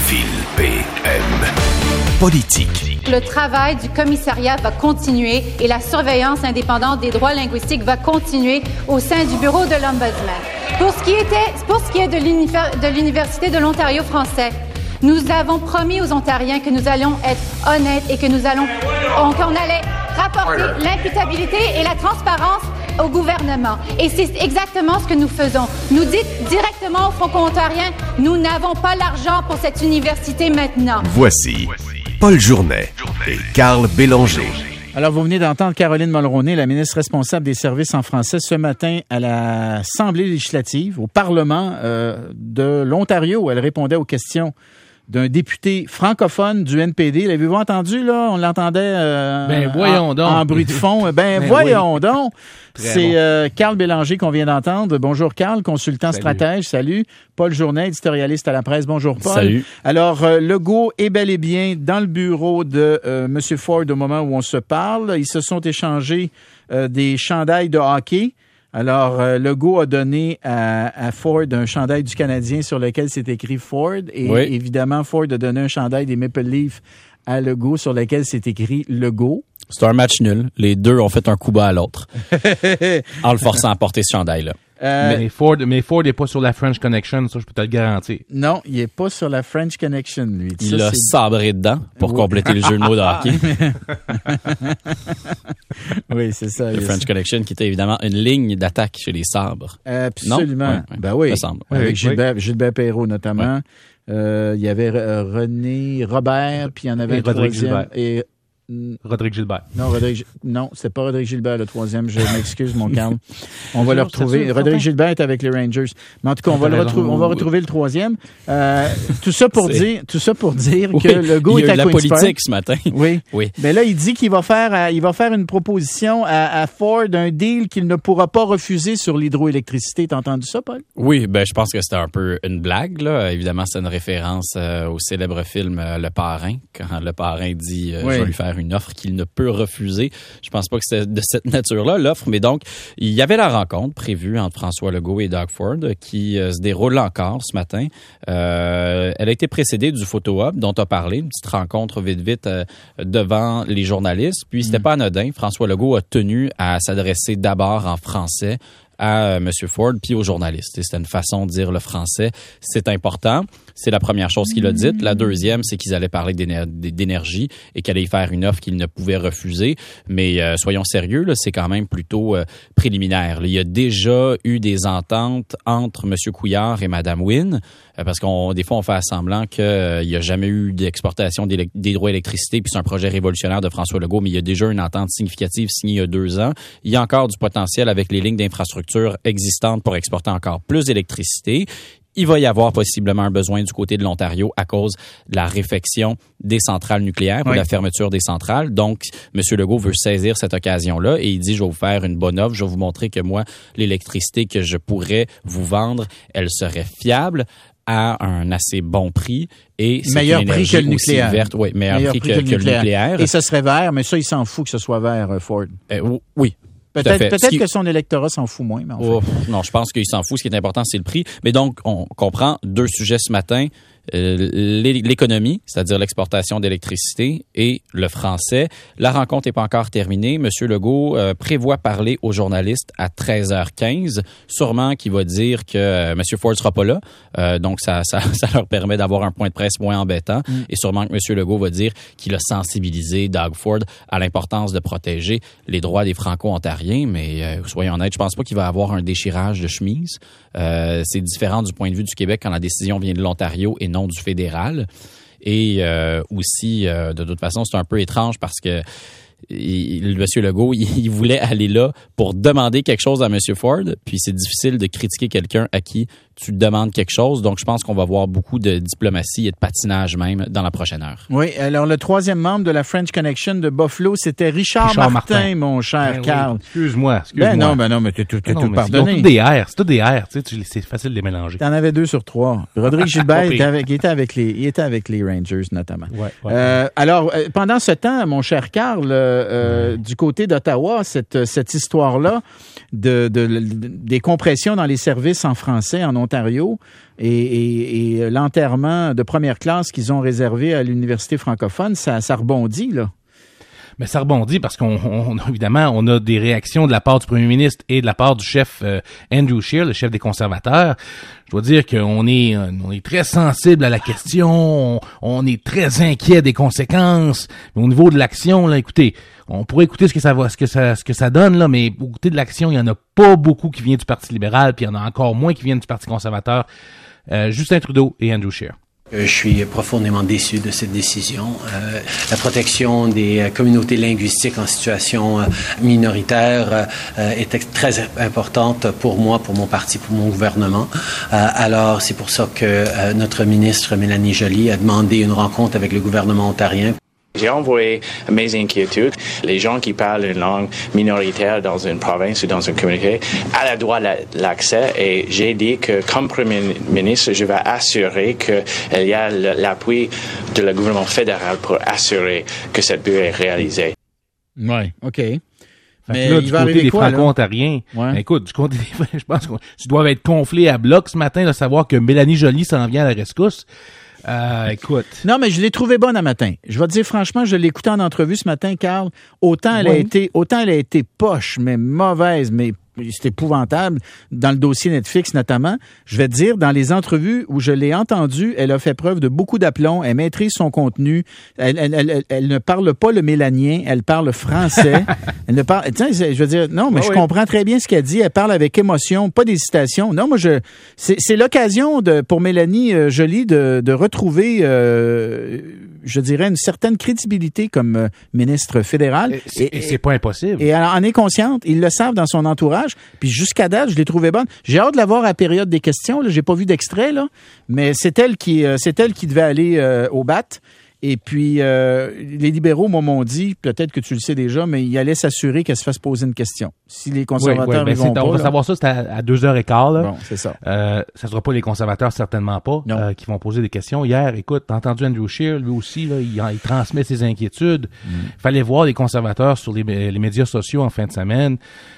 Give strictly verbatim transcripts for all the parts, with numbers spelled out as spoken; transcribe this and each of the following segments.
Fil P M. Politique. Le travail du commissariat va continuer et la surveillance indépendante des droits linguistiques va continuer au sein du bureau de l'Ombudsman. Pour ce qui était, pour ce qui est de, l'univers, de l'Université de l'Ontario français, nous avons promis aux Ontariens que nous allions être honnêtes et que nous allons, on, qu'on allait rapporter l'imputabilité et la transparence au gouvernement. Et c'est exactement ce que nous faisons. Nous dites directement aux franco-ontariens, nous n'avons pas l'argent pour cette université maintenant. Voici Paul Journet et Carl Bélanger. Alors, vous venez d'entendre Caroline Mulroney, la ministre responsable des services en français, ce matin à l'Assemblée législative, au Parlement euh, de l'Ontario. Elle répondait aux questions d'un député francophone du N P D. L'avez-vous entendu, là? On l'entendait euh, ben, voyons en, donc. en bruit de fond. Ben, ben voyons oui. donc. Très C'est bon. euh, Carl Bélanger qu'on vient d'entendre. Bonjour, Carl, consultant Salut. stratège. Salut. Paul Journet, éditorialiste à la presse. Bonjour, Paul. Salut. Alors, euh, Legault est bel et bien dans le bureau de euh, M. Ford au moment où on se parle. Ils se sont échangés euh, des chandails de hockey. Alors, euh, Legault a donné à, à Ford un chandail du Canadien sur lequel c'est écrit Ford. Et oui. évidemment, Ford a donné un chandail des Maple Leafs à Legault sur lequel c'est écrit Legault. C'est un match nul. Les deux ont fait un coup bas à l'autre en le forçant à porter ce chandail-là. Euh, mais, Ford, mais Ford n'est pas sur la French Connection, ça je peux te le garantir. Non, il n'est pas sur la French Connection, lui. Il ça, l'a c'est... sabré dedans pour oui. compléter le jeu de mots de hockey. Oui, c'est ça. Le French ça. Connection qui était évidemment une ligne d'attaque chez les sabres. Absolument. Non? Oui, ben oui. Ça semble. Avec oui, Gilbert, oui. Gilbert Perrault notamment. Oui. Euh, il y avait euh, René Robert, puis il y en avait et un Rodrigue troisième. Gilbert. Et Rodrigue Gilbert. Non, Rodrigue, non, c'est pas Rodrigue Gilbert, le troisième. Je m'excuse, mon Carl. On va le retrouver. Sûr, Rodrigue Gilbert est avec les Rangers. Mais en tout cas, on va, le retrouver, on va retrouver le troisième. Euh, tout ça pour c'est... dire, tout ça pour dire oui, que Legault est à Queen's Park. Il y a eu la politique ce matin. Oui. oui. Mais là, il dit qu'il va faire, il va faire une proposition à, à Ford, un deal qu'il ne pourra pas refuser sur l'hydroélectricité. T'as entendu ça, Paul? Oui, ben, je pense que c'était un peu une blague, là. Évidemment, c'est une référence euh, au célèbre film euh, Le Parrain, quand le parrain dit, euh, oui. je vais lui faire une offre qu'il ne peut refuser. Je pense pas que c'était de cette nature-là, l'offre, mais donc, il y avait la rencontre prévue entre François Legault et Doug Ford qui euh, se déroule encore ce matin. Euh, elle a été précédée du Photo Hub dont tu as parlé, une petite rencontre vite vite euh, devant les journalistes. Puis, c'était mmh. pas anodin. François Legault a tenu à s'adresser d'abord en français à M. Ford puis aux journalistes. C'était une façon de dire le français. C'est important. C'est la première chose qu'il a dite. La deuxième, c'est qu'ils allaient parler d'éner- d'énergie et qu'elle allait faire une offre qu'ils ne pouvaient refuser. Mais euh, soyons sérieux, là, c'est quand même plutôt euh, préliminaire. Là, il y a déjà eu des ententes entre M. Couillard et Mme Wynne, euh, parce qu'on des fois, on fait semblant qu'il euh, n'y a jamais eu d'exportation d'hydroélectricité, puis c'est un projet révolutionnaire de François Legault, mais il y a déjà une entente significative signée il y a deux ans. Il y a encore du potentiel avec les lignes d'infrastructure existantes pour exporter encore plus d'électricité. Il va y avoir possiblement un besoin du côté de l'Ontario à cause de la réfection des centrales nucléaires ou oui. de la fermeture des centrales. Donc, M. Legault veut saisir cette occasion-là et il dit, je vais vous faire une bonne offre, je vais vous montrer que moi, l'électricité que je pourrais vous vendre, elle serait fiable à un assez bon prix et c'est meilleur une prix que le nucléaire. Verte, oui, meilleur, meilleur prix, prix que, que, le, que nucléaire. le nucléaire. Et ce serait vert, mais ça, il s'en fout que ce soit vert, Ford. Euh, oui. Peut-être, peut-être qui... que son électorat s'en fout moins. Mais en oh, fait. Non, je pense qu'il s'en fout. Ce qui est important, c'est le prix. Mais donc, on comprend deux sujets ce matin. Euh, l'économie, c'est-à-dire l'exportation d'électricité, et le français. La rencontre n'est pas encore terminée. Monsieur Legault euh, prévoit parler aux journalistes à treize heures quinze. Sûrement qu'il va dire que euh, Monsieur Ford sera pas là. Euh, donc, ça, ça, ça leur permet d'avoir un point de presse moins embêtant. Mm. Et sûrement que Monsieur Legault va dire qu'il a sensibilisé Doug Ford à l'importance de protéger les droits des Franco-Ontariens. Mais euh, soyons honnêtes, je pense pas qu'il va avoir un déchirage de chemise. Euh, c'est différent du point de vue du Québec quand la décision vient de l'Ontario et non du fédéral. Et euh, aussi, euh, de toute façon, c'est un peu étrange parce que il, M. Legault, il, il voulait aller là pour demander quelque chose à M. Ford, puis c'est difficile de critiquer quelqu'un à qui tu demandes quelque chose. Donc, je pense qu'on va voir beaucoup de diplomatie et de patinage même dans la prochaine heure. Oui, alors le troisième membre de la French Connection de Buffalo, c'était Richard, Richard Martin, Martin, mon cher ben Carl. Oui. Excuse-moi, excuse-moi. Ben non, ben non, mais t'es tout, t'es non, tout mais pardonné. C'est tout des R, c'est tout des R, tu sais, c'est facile de les mélanger. T'en avais deux sur trois. Rodrigue Gilbert était avec, il était avec les, il était avec les Rangers notamment. Ouais, ouais, euh, ouais. Alors, euh, pendant ce temps, mon cher Carl, euh, euh, du côté d'Ottawa, cette, cette histoire-là, de, de, de des compressions dans les services en français en Ontario et, et, et l'enterrement de première classe qu'ils ont réservé à l'université francophone, ça, ça rebondit, là. Mais ça rebondit parce qu'on, on, évidemment, on a des réactions de la part du premier ministre et de la part du chef euh, Andrew Scheer, le chef des conservateurs. Je dois dire qu'on est, on est très sensible à la question, on, on est très inquiet des conséquences. Mais au niveau de l'action, là, écoutez, on pourrait écouter ce que ça va, ce que ça, ce que ça donne là, mais au côté de l'action, il y en a pas beaucoup qui vient du Parti libéral, puis il y en a encore moins qui viennent du Parti conservateur. Euh, Justin Trudeau et Andrew Scheer. Je suis profondément déçu de cette décision. Euh, la protection des communautés linguistiques en situation minoritaire euh, est très importante pour moi, pour mon parti, pour mon gouvernement. Euh, alors, c'est pour ça que euh, notre ministre Mélanie Joly a demandé une rencontre avec le gouvernement ontarien. J'ai envoyé mes inquiétudes. Les gens qui parlent une langue minoritaire dans une province ou dans une communauté ont le droit à l'accès et j'ai dit que comme Premier ministre, je vais assurer qu'il y a l'appui de le gouvernement fédéral pour assurer que cette but est réalisée. Oui, OK. Fait Mais là, il du va côté arriver des quoi, Franco-Ontariens, ouais. ben, écoute, du côté des, je pense que tu dois être gonflé à bloc ce matin de savoir que Mélanie Joly s'en vient à la rescousse. Euh, écoute. Non, mais je l'ai trouvée bonne à matin. Je vais te dire franchement, je l'ai écoutée en entrevue ce matin, Carl. Autant elle oui. a été, autant elle a été poche, mais mauvaise, mais c'est épouvantable, dans le dossier Netflix notamment. Je vais te dire, dans les entrevues où je l'ai entendue, elle a fait preuve de beaucoup d'aplomb, elle maîtrise son contenu, elle, elle, elle, elle ne parle pas le mélanien, elle parle français. Elle ne parle, tiens, je veux dire, non, mais oh je oui. comprends très bien ce qu'elle dit, elle parle avec émotion, pas d'hésitation. Non, moi, je, c'est, c'est l'occasion de, pour Mélanie euh, Joly de, de retrouver, euh, je dirais, une certaine crédibilité comme euh, ministre fédéral. Et c'est, et c'est pas impossible. Et elle en est consciente, ils le savent dans son entourage. Puis jusqu'à date, je l'ai trouvée bonne. J'ai hâte de la voir à la période des questions. Là, j'ai pas vu d'extrait, là, mais c'est elle qui, euh, c'est elle qui devait aller euh, au bat. Et puis, euh, les libéraux m'ont dit, peut-être que tu le sais déjà, mais ils allaient s'assurer qu'elle se fasse poser une question. Si les conservateurs oui, oui, ben ils vont pas... On va là, savoir ça, c'est à, à deux heures quinze. Là. Bon, c'est ça. Euh, ça sera pas les conservateurs, certainement pas, euh, qui vont poser des questions. Hier, écoute, t'as entendu Andrew Scheer, lui aussi, là, il, il transmet ses inquiétudes. Il mm. fallait voir les conservateurs sur les, les médias sociaux en fin de semaine.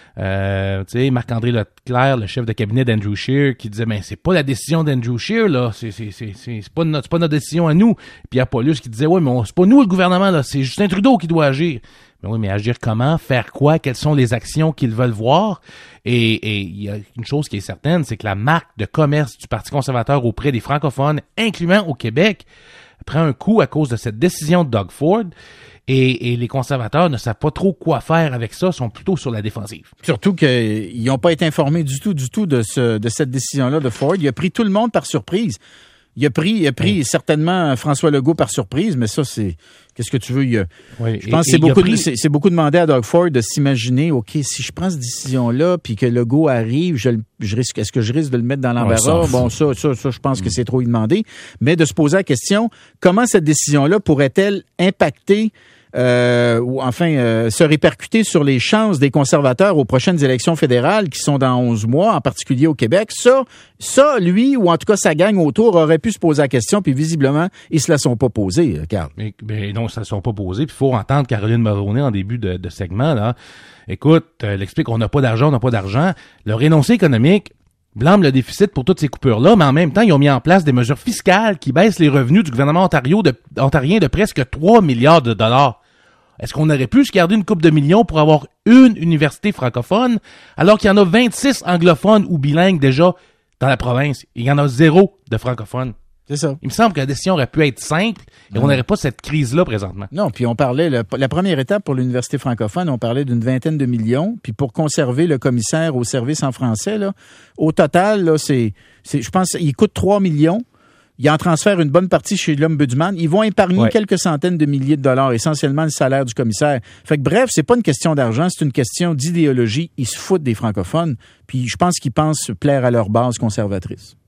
Euh, tu sais, Marc-André Leclerc, le chef de cabinet d'Andrew Scheer, qui disait, ben, c'est pas la décision d'Andrew Scheer, là, c'est, c'est, c'est, c'est, c'est pas notre, c'est pas notre décision à nous. Puis Pierre Paulus qui disait, ouais, mais on, c'est pas nous le gouvernement, là, c'est Justin Trudeau qui doit agir. Mais oui, mais agir comment? Faire quoi? Quelles sont les actions qu'ils veulent voir? Et, et il y a une chose qui est certaine, c'est que la marque de commerce du Parti conservateur auprès des francophones, incluant au Québec, prend un coup à cause de cette décision de Doug Ford. Et, et les conservateurs ne savent pas trop quoi faire avec ça, sont plutôt sur la défensive. Surtout qu'ils n'ont pas été informés du tout, du tout de, ce, de cette décision-là de Ford. Il a pris tout le monde par surprise. Il a pris, il a pris oui. certainement François Legault par surprise, mais ça, c'est... Qu'est-ce que tu veux? Il a, oui. Je pense et, que c'est beaucoup, pris... de, c'est, c'est beaucoup demandé à Doug Ford de s'imaginer, OK, si je prends cette décision-là, puis que Legault arrive, je, je risque, est-ce que je risque de le mettre dans l'embarras? Bon, ça, ça, ça, je pense mm. que c'est trop y demander. Mais de se poser la question, comment cette décision-là pourrait-elle impacter Euh, ou enfin euh, se répercuter sur les chances des conservateurs aux prochaines élections fédérales qui sont dans onze mois, en particulier au Québec. Ça, ça, lui, ou en tout cas sa gang autour, aurait pu se poser la question, puis visiblement, ils se la sont pas posés, Carl. Mais, mais non, ils se la sont pas posés, puis il faut entendre Caroline Mulroney en début de, de segment, là. Écoute, euh, elle explique, on n'a pas d'argent, on n'a pas d'argent. Le rénoncé économique blâme le déficit pour toutes ces coupures-là, mais en même temps, ils ont mis en place des mesures fiscales qui baissent les revenus du gouvernement ontario de, ontarien de presque trois milliards de dollars. Est-ce qu'on aurait pu se garder une couple de millions pour avoir une université francophone, alors qu'il y en a vingt-six anglophones ou bilingues déjà dans la province? Il y en a zéro de francophones. C'est ça. Il me semble que la décision aurait pu être simple et mmh. on n'aurait pas cette crise-là présentement. Non, puis on parlait, le, la première étape pour l'université francophone, on parlait d'une vingtaine de millions, puis pour conserver le commissaire au service en français, là, au total, là, c'est, c'est, je pense, il coûte trois millions. Ils en transfèrent une bonne partie chez l'Ombudsman. Ils vont épargner ouais. quelques centaines de milliers de dollars, essentiellement le salaire du commissaire. Fait que bref, c'est pas une question d'argent, c'est une question d'idéologie. Ils se foutent des francophones, puis je pense qu'ils pensent plaire à leur base conservatrice.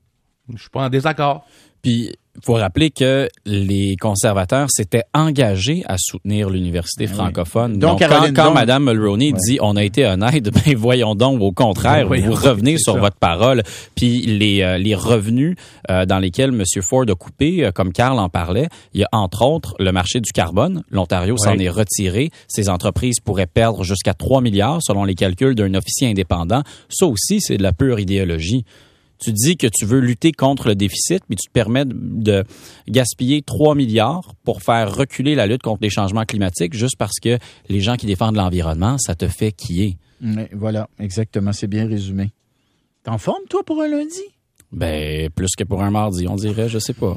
Je suis pas en désaccord. Puis, il faut rappeler que les conservateurs s'étaient engagés à soutenir l'université francophone. Donc, donc Caroline, quand, quand donc, Mme Mulroney ouais. dit « on a été honnête », ben voyons donc, au contraire, oui, vous oui, revenez sur ça. votre parole. Puis les, euh, les revenus euh, dans lesquels M. Ford a coupé, euh, comme Carl en parlait, il y a entre autres le marché du carbone. L'Ontario oui. s'en est retiré. Ces entreprises pourraient perdre jusqu'à trois milliards selon les calculs d'un officier indépendant. Ça aussi, c'est de la pure idéologie. Tu dis que tu veux lutter contre le déficit, mais tu te permets de gaspiller trois milliards pour faire reculer la lutte contre les changements climatiques juste parce que les gens qui défendent l'environnement, ça te fait qui est. Oui, voilà, exactement, c'est bien résumé. T'es en forme, toi, pour un lundi? Ben, plus que pour un mardi, on dirait, je sais pas.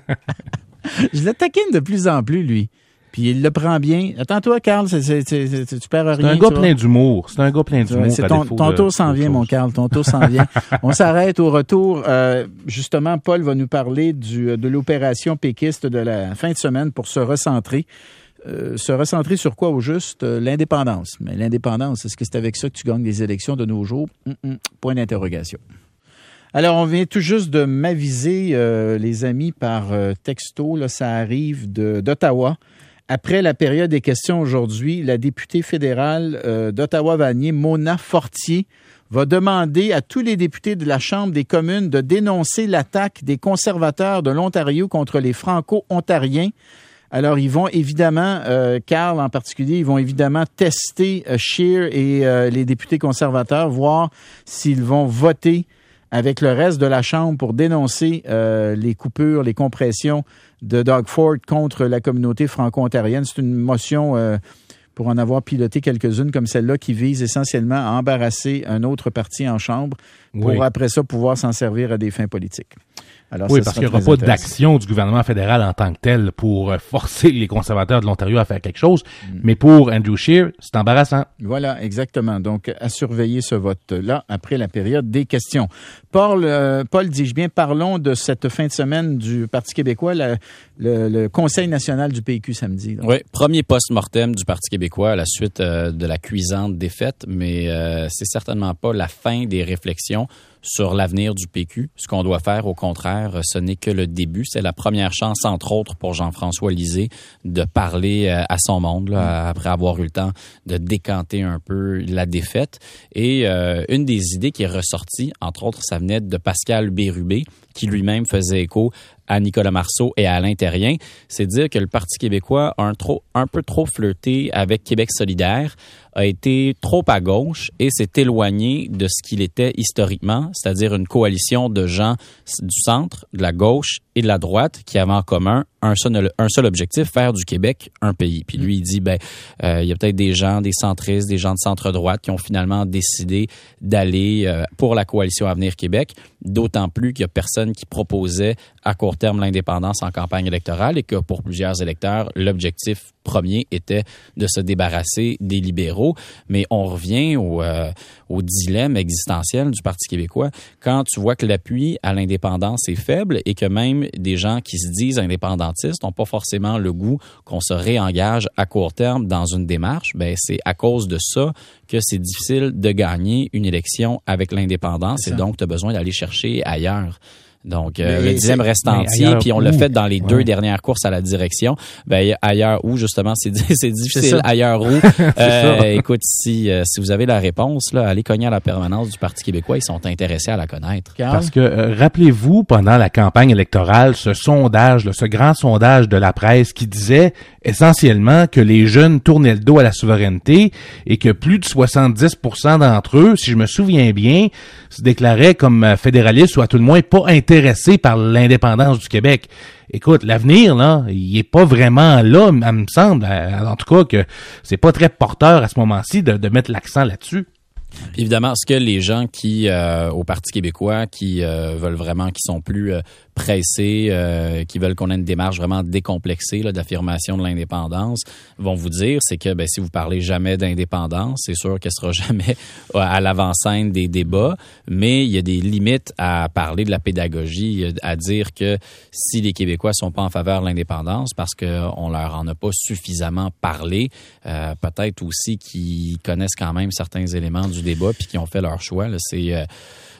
Je le taquine de plus en plus, lui. Puis il le prend bien. Attends-toi, Carl, c'est, c'est, c'est, c'est, tu perds rien. C'est un gars plein d'humour. C'est un gars plein d'humour. C'est ton, ton tour s'en vient, mon Carl. Ton tour s'en vient. On s'arrête au retour. Euh, justement, Paul va nous parler du, de l'opération péquiste de la fin de semaine pour se recentrer. Euh, se recentrer sur quoi au juste? Euh, l'indépendance. Mais l'indépendance, est-ce que c'est avec ça que tu gagnes les élections de nos jours? Mm-mm. Point d'interrogation. Alors, on vient tout juste de m'aviser, euh, les amis, par euh, texto. Là, ça arrive de, d'Ottawa. Après la période des questions aujourd'hui, la députée fédérale euh, d'Ottawa-Vanier, Mona Fortier, va demander à tous les députés de la Chambre des communes de dénoncer l'attaque des conservateurs de l'Ontario contre les Franco-Ontariens. Alors, ils vont évidemment, euh, Carl en particulier, ils vont évidemment tester euh, Scheer et euh, les députés conservateurs, voir s'ils vont voter avec le reste de la Chambre pour dénoncer euh, les coupures, les compressions de Doug Ford contre la communauté franco-ontarienne. C'est une motion, euh, pour en avoir piloté quelques-unes comme celle-là, qui vise essentiellement à embarrasser un autre parti en Chambre pour oui. après ça pouvoir s'en servir à des fins politiques. Alors, oui, parce qu'il n'y aura pas d'action du gouvernement fédéral en tant que tel pour forcer les conservateurs de l'Ontario à faire quelque chose, mm. mais pour Andrew Scheer, c'est embarrassant. Voilà, exactement. Donc, à surveiller ce vote-là après la période des questions. Paul, euh, Paul dis-je bien, parlons de cette fin de semaine du Parti québécois, la, le, le Conseil national du P Q samedi. Donc. Oui, premier post-mortem du Parti québécois à la suite euh, de la cuisante défaite, mais euh, c'est certainement pas la fin des réflexions sur l'avenir du P Q. Ce qu'on doit faire, au contraire, ce n'est que le début. C'est la première chance, entre autres, pour Jean-François Lisée de parler à son monde, là, après avoir eu le temps de décanter un peu la défaite. Et euh, une des idées qui est ressortie, entre autres, ça venait de Pascal Bérubé, qui lui-même faisait écho à Nicolas Marceau et à Alain Terrien, c'est dire que le Parti québécois a un, trop, un peu trop flirté avec Québec solidaire, a été trop à gauche et s'est éloigné de ce qu'il était historiquement, c'est-à-dire une coalition de gens du centre, de la gauche et de la droite qui avaient en commun un seul, un seul objectif, faire du Québec un pays. Puis lui, il dit, ben, euh, il y a peut-être des gens, des centristes, des gens de centre-droite qui ont finalement décidé d'aller euh, pour la coalition Avenir Québec, d'autant plus qu'il y a personne qui proposait à court terme l'indépendance en campagne électorale et que pour plusieurs électeurs, l'objectif premier était de se débarrasser des libéraux. Mais on revient au, euh, au dilemme existentiel du Parti québécois. Quand tu vois que l'appui à l'indépendance est faible et que même des gens qui se disent indépendantistes n'ont pas forcément le goût qu'on se réengage à court terme dans une démarche, ben c'est à cause de ça que c'est difficile de gagner une élection avec l'indépendance et donc tu as besoin d'aller chercher ailleurs. Donc, euh, le dilemme reste entier, puis on l'a fait dans les ouais. deux dernières courses à la direction. Ben, ailleurs où, justement, c'est, c'est difficile. C'est ailleurs où. euh, écoute, si, euh, si vous avez la réponse, là, allez cogner à la permanence du Parti québécois. Ils sont intéressés à la connaître. Parce que, euh, rappelez-vous, pendant la campagne électorale, ce sondage, là, ce grand sondage de la presse qui disait essentiellement que les jeunes tournaient le dos à la souveraineté et que plus de soixante-dix pour cent d'entre eux, si je me souviens bien, se déclaraient comme fédéralistes ou à tout le moins pas intéressés par l'indépendance du Québec. Écoute, l'avenir, là, il est pas vraiment là, il me semble, en tout cas que c'est pas très porteur à ce moment-ci de, de mettre l'accent là-dessus. Évidemment, ce que les gens qui, euh, au Parti québécois, qui euh, veulent vraiment, qui sont plus euh, pressés, euh, qui veulent qu'on ait une démarche vraiment décomplexée là, d'affirmation de l'indépendance, vont vous dire, c'est que ben, si vous parlez jamais d'indépendance, c'est sûr qu'elle sera jamais à l'avant-scène des débats, mais il y a des limites à parler de la pédagogie, à dire que si les Québécois sont pas en faveur de l'indépendance parce qu'on leur en a pas suffisamment parlé, euh, peut-être aussi qu'ils connaissent quand même certains éléments du débat puis qui ont fait leur choix. Là, c'est euh,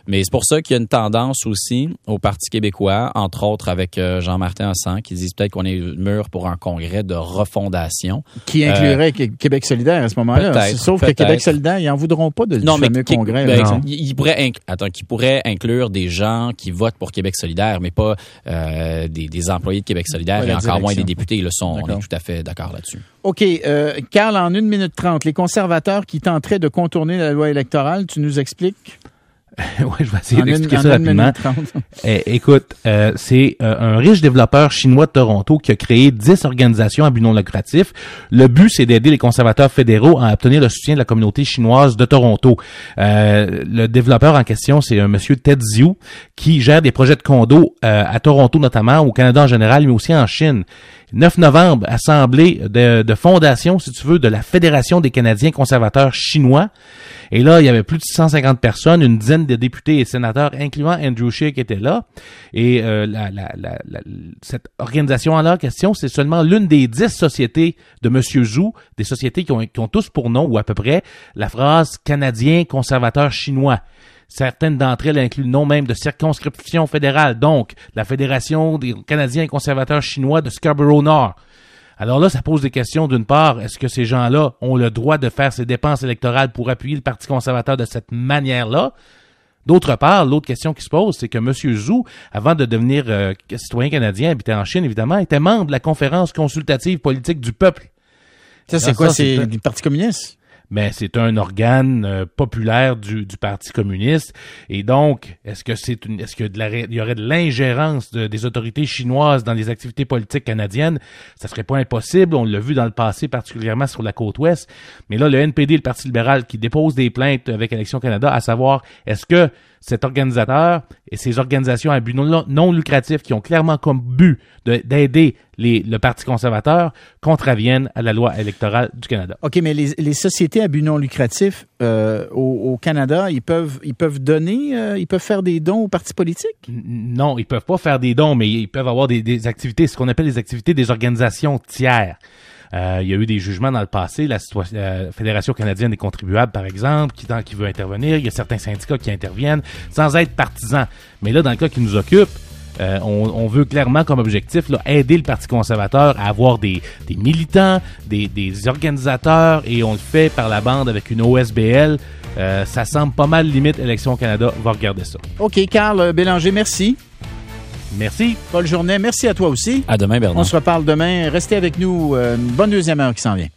Mais c'est pour ça qu'il y a une tendance aussi au Parti québécois, entre autres avec euh, Jean-Martin Hassan, qui disent peut-être qu'on est mûr pour un congrès de refondation. Qui inclurait euh, Québec solidaire à ce moment-là. Sauf que Québec solidaire, ils n'en voudront pas de non, ce fameux qui, congrès. Ben, non. Il, il pourrait inc- Attends, qui pourrait inclure des gens qui votent pour Québec solidaire, mais pas euh, des, des employés de Québec solidaire ouais, et encore direction. Moins des députés. Là, sont, on est tout à fait d'accord là-dessus. OK. Euh, Carl, en une minute trente, les conservateurs qui tenteraient de contourner la loi électorale, tu nous expliques? Oui, je vais essayer en d'expliquer une, ça rapidement. Eh, écoute, euh, c'est euh, un riche développeur chinois de Toronto qui a créé dix organisations à but non lucratif. Le but, c'est d'aider les conservateurs fédéraux à obtenir le soutien de la communauté chinoise de Toronto. Euh, le développeur en question, c'est un monsieur Ted Ziu qui gère des projets de condos euh, à Toronto notamment, au Canada en général, mais aussi en Chine. neuf novembre, assemblée de, de fondation, si tu veux, de la Fédération des Canadiens conservateurs chinois. Et là, il y avait plus de cent cinquante personnes, une dizaine de députés et sénateurs, incluant Andrew Scheer qui était là. Et euh, la, la, la, la, cette organisation-là en question, c'est seulement l'une des dix sociétés de M. Zhu, des sociétés qui ont, qui ont tous pour nom, ou à peu près, la phrase « Canadien conservateur chinois ». Certaines d'entre elles incluent le nom même de circonscription fédérale, donc la Fédération des Canadiens conservateurs chinois de Scarborough-Nord. Alors là, ça pose des questions. D'une part, est-ce que ces gens-là ont le droit de faire ces dépenses électorales pour appuyer le Parti conservateur de cette manière-là? D'autre part, l'autre question qui se pose, c'est que M. Zhu, avant de devenir euh, citoyen canadien, habitait en Chine, évidemment, était membre de la conférence consultative politique du peuple. Ça, c'est Alors, quoi? Ça, c'est, c'est du Parti communiste? Mais c'est un organe euh, populaire du, du Parti communiste. Et donc, est-ce que c'est une, est-ce que de la, il y aurait de l'ingérence de, des autorités chinoises dans les activités politiques canadiennes? Ça serait pas impossible. On l'a vu dans le passé, particulièrement sur la côte ouest. Mais là, le N P D, le Parti libéral, qui dépose des plaintes avec Élections Canada, à savoir, est-ce que cet organisateur et ces organisations à but non, non lucratif qui ont clairement comme but de, d'aider les, le Parti conservateur contraviennent à la loi électorale du Canada. OK, mais les, les sociétés à but non lucratif euh, au, au Canada, ils peuvent ils peuvent donner, euh, ils peuvent faire des dons aux partis politiques? Non, ils peuvent pas faire des dons, mais ils peuvent avoir des, des activités, ce qu'on appelle les activités des organisations tiers. Euh, il y a eu des jugements dans le passé, la, la Fédération canadienne des contribuables, par exemple, qui, qui veut intervenir. Il y a certains syndicats qui interviennent sans être partisans. Mais là, dans le cas qui nous occupe, euh, on, on veut clairement comme objectif là, aider le Parti conservateur à avoir des, des militants, des, des organisateurs, et on le fait par la bande avec une O S B L. Euh, ça semble pas mal limite. Élections Canada va regarder ça. OK, Carl Bélanger, merci. Merci. Paul Journet, merci à toi aussi. À demain, Bernard. On se reparle demain. Restez avec nous. Une bonne deuxième heure qui s'en vient.